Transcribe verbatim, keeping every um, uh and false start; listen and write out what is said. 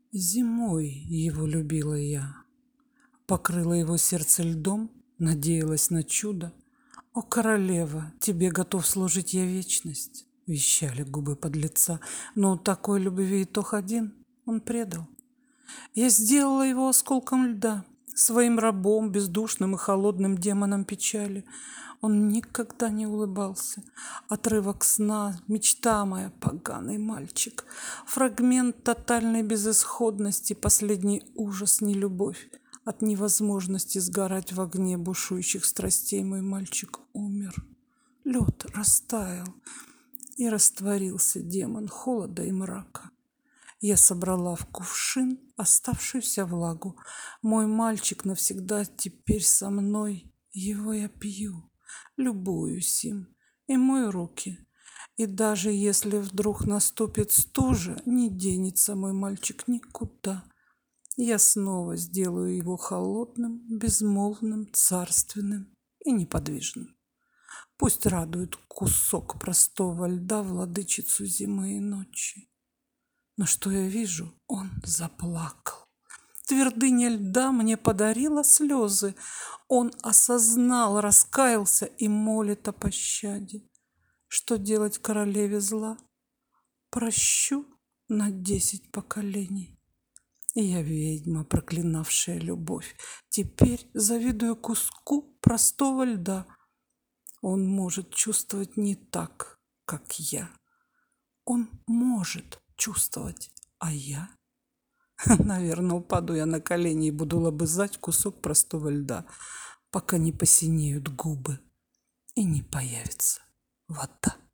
Зимой его любила я, покрыла его сердце льдом, надеялась на чудо. О, королева, тебе готов служить я вечность, вещали губы подлеца, но такой любви итог один он предал. Я сделала его осколком льда, своим рабом, бездушным и холодным демоном печали. Он никогда не улыбался. Отрывок сна, мечта моя, поганый мальчик. Фрагмент тотальной безысходности, последний ужас, нелюбовь. От невозможности сгорать в огне бушующих страстей мой мальчик умер. Лед растаял, и растворился демон холода и мрака. Я собрала в кувшин оставшуюся влагу. Мой мальчик навсегда теперь со мной. Его я пью, любуюсь им и мою руки. И даже если вдруг наступит стужа, не денется мой мальчик никуда. Я снова сделаю его холодным, безмолвным, царственным и неподвижным. Пусть радует кусок простого льда владычицу зимы и ночи. Но что я вижу? Он заплакал. Твердыня льда мне подарила слезы. Он осознал, раскаялся и молит о пощаде. Что делать королеве зла? Прощу на десять поколений. И я ведьма, проклинавшая любовь. Теперь завидую куску простого льда. Он может чувствовать не так, как я. Он может чувствовать, а я? Наверное, упаду я на колени и буду лобызать кусок простого льда, пока не посинеют губы и не появится вода.